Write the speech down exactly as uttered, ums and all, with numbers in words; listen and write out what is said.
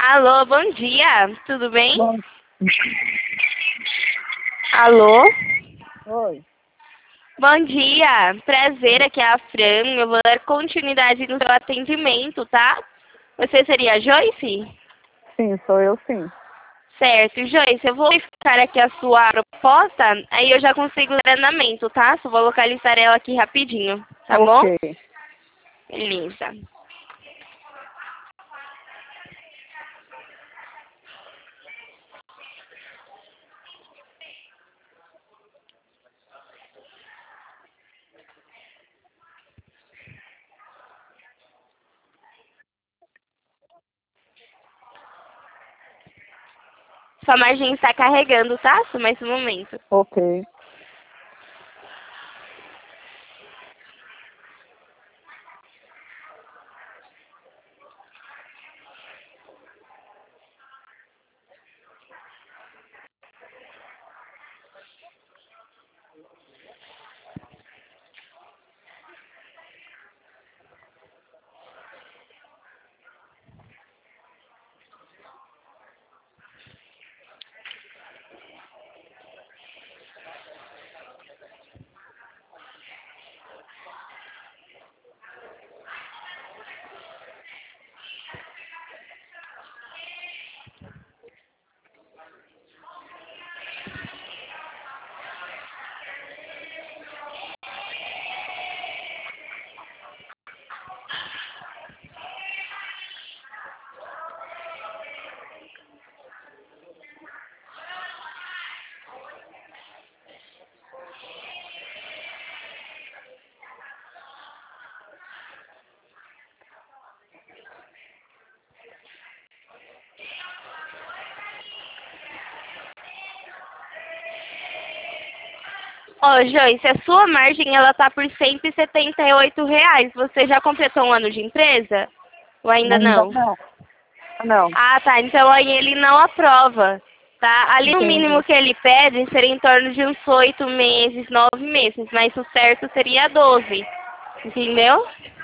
Alô, bom dia, tudo bem? Bom, Alô? oi. Bom dia, prazer, aqui é a Fran, eu vou dar continuidade no seu atendimento, tá? Você seria a Joyce? Sim, sou eu sim. Certo, Joyce, eu vou verificar aqui a sua proposta, aí eu já consigo ler andamento, tá? Só vou localizar ela aqui rapidinho, tá bom? Ok. Beleza. Sua margem está carregando, tá? Só mais um momento. Ok. Ó, Joyce, a sua margem ela tá por cento e setenta e oito reais. Você já completou um ano de empresa? Ou ainda Ainda não? não. Não. Ah, tá. Então aí ele não aprova, tá? Ali o mínimo Entendi. que ele pede seria em torno de uns oito meses, nove meses, mas o certo seria doze, entendeu?